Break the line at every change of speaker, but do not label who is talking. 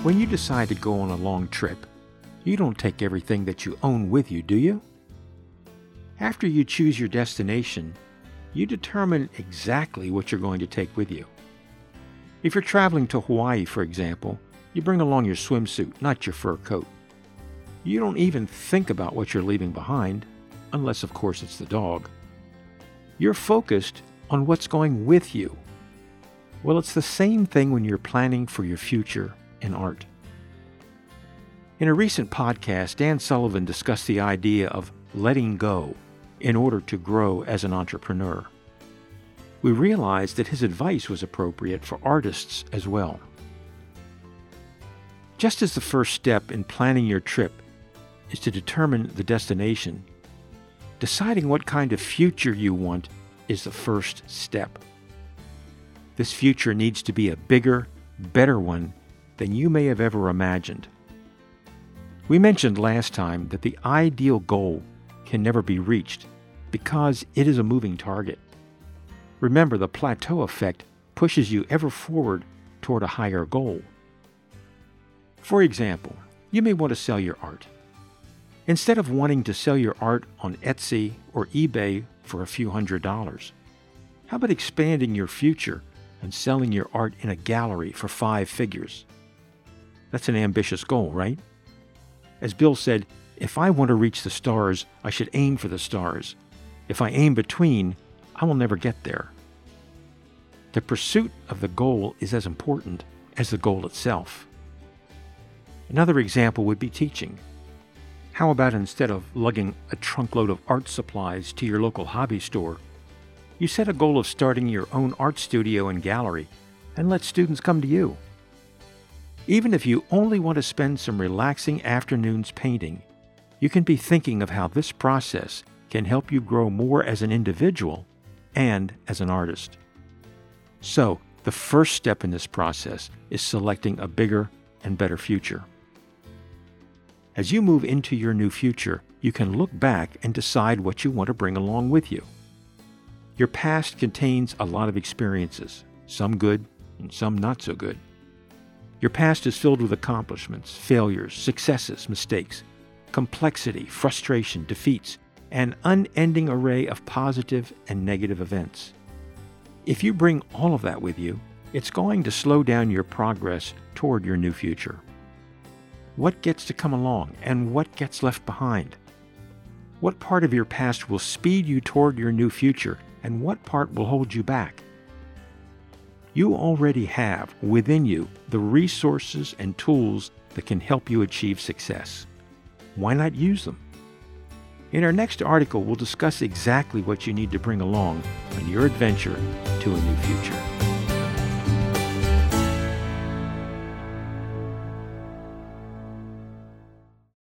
When you decide to go on a long trip, you don't take everything that you own with you, do you? After you choose your destination, you determine exactly what you're going to take with you. If you're traveling to Hawaii, for example, you bring along your swimsuit, not your fur coat. You don't even think about what you're leaving behind, unless of course it's the dog. You're focused on what's going with you. Well, it's the same thing when you're planning for your future in art. In a recent podcast, Dan Sullivan discussed the idea of letting go in order to grow as an entrepreneur. We realized that his advice was appropriate for artists as well. Just as the first step in planning your trip is to determine the destination, deciding what kind of future you want is the first step. This future needs to be a bigger, better one than you may have ever imagined. We mentioned last time that the ideal goal can never be reached because it is a moving target. Remember, the plateau effect pushes you ever forward toward a higher goal. For example, you may want to sell your art. Instead of wanting to sell your art on Etsy or eBay for a few $100s, how about expanding your future and selling your art in a gallery for 5 figures? That's an ambitious goal, right? As Bill said, if I want to reach the stars, I should aim for the stars. If I aim between, I will never get there. The pursuit of the goal is as important as the goal itself. Another example would be teaching. How about instead of lugging a trunkload of art supplies to your local hobby store, you set a goal of starting your own art studio and gallery and let students come to you? Even if you only want to spend some relaxing afternoons painting, you can be thinking of how this process can help you grow more as an individual and as an artist. So, the first step in this process is selecting a bigger and better future. As you move into your new future, you can look back and decide what you want to bring along with you. Your past contains a lot of experiences, some good and some not so good. Your past is filled with accomplishments, failures, successes, mistakes, complexity, frustration, defeats, an unending array of positive and negative events. If you bring all of that with you, it's going to slow down your progress toward your new future. What gets to come along and what gets left behind? What part of your past will speed you toward your new future and what part will hold you back? You already have within you the resources and tools that can help you achieve success. Why not use them? In our next article, we'll discuss exactly what you need to bring along on your adventure to a new future.